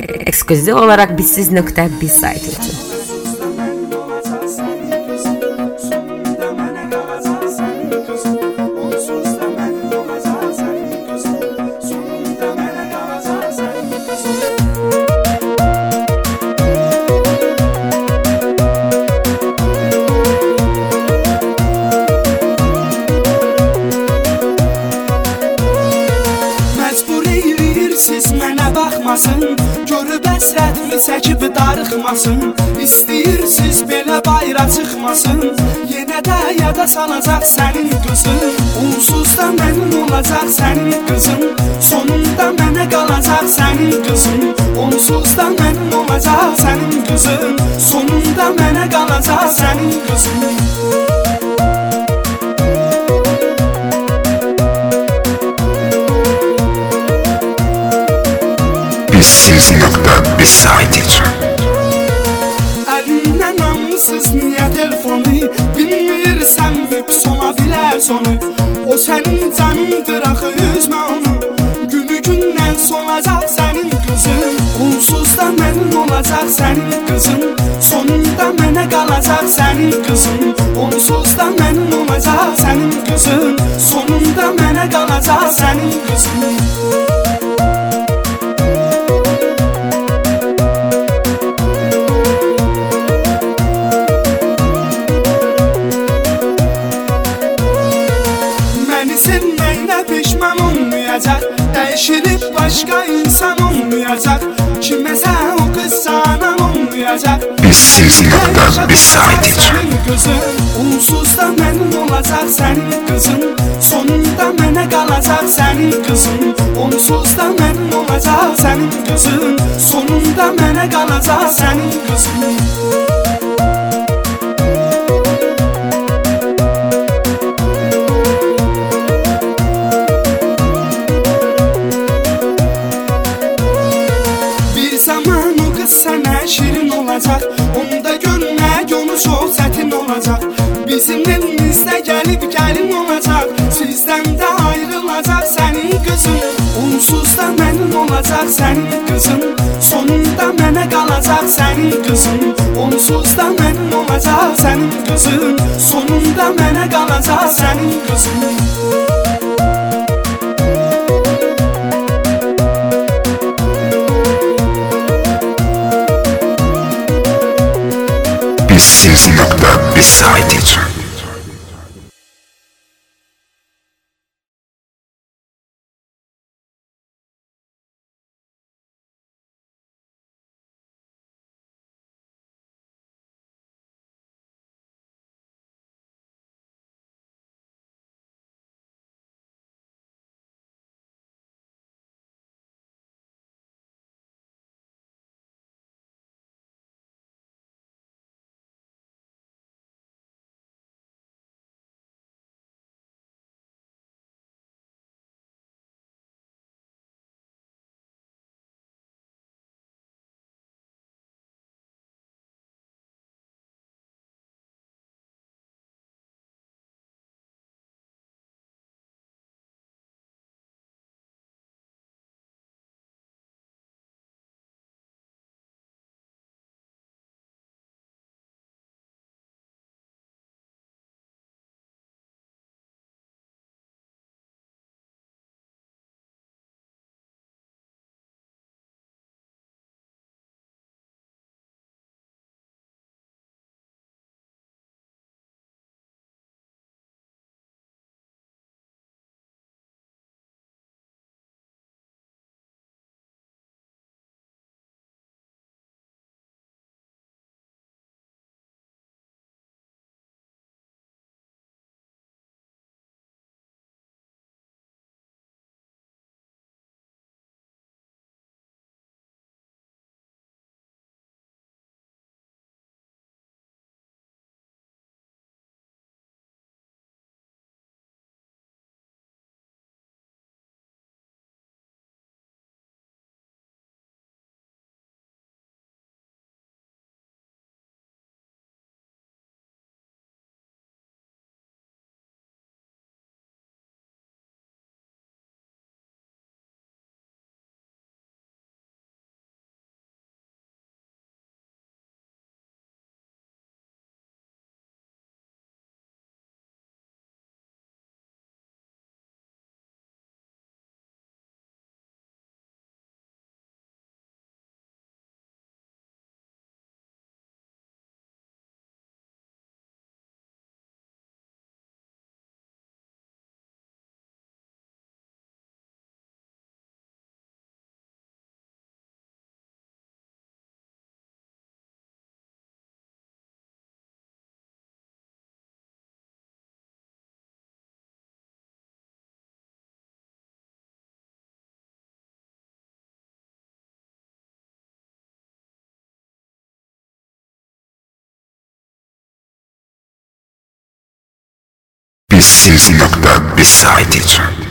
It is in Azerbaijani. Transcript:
eksklüziv olaraq bizsiz.biz saytı üçün. Görüb əsrətimi çəkib darıxmasın. İstəyirsiz belə bayra çıxmasın. Yenə də yada salacaq sənin qızın. Onsuz da mənim olacaq sənin qızın. Sonunda mənə qalacaq sənin qızın. Onsuz da mənim olacaq sənin qızın. Sonunda mənə qalacaq sənin qızın. Biz saytı üçün. Əlindən almışsız niyə telefonu? Bilmirsən vəbs ola bilər sonu. O sənin canındır axı üzmə onu. Günü gündən solacaq sənin qızın. Onsuz da mənim olacaq sənin qızın. Sonunda mənə qalacaq sənin qızın. Onsuz da mənim olacaq sənin qızın. Sonunda mənə qalacaq sənin qızın. Dəyişilib başqa insan olmayacaq. Kiməsə o qız sana olmayacaq. Biz saytı üçün. Onsuz da mənim olacaq sənin qızın. Sonunda mənə qalacaq sənin qızın. Onsuz da mənim olacaq sənin qızın. Sonunda mənə qalacaq sənin qızın. Şirin olacaq, onda görmək onu çox çətin olacaq. Bizim elimizdə gəlib gəlin olacaq. Sizdən də ayrılacaq sənin qızın. Onsuz da mənim olacaq sənin qızın. Sonunda mənə qalacaq sənin qızın. Onsuz da mənim olacaq sənin qızın. Sonunda mənə qalacaq sənin qızın. Biz saytı üçün. Bizi.biz sayt üçün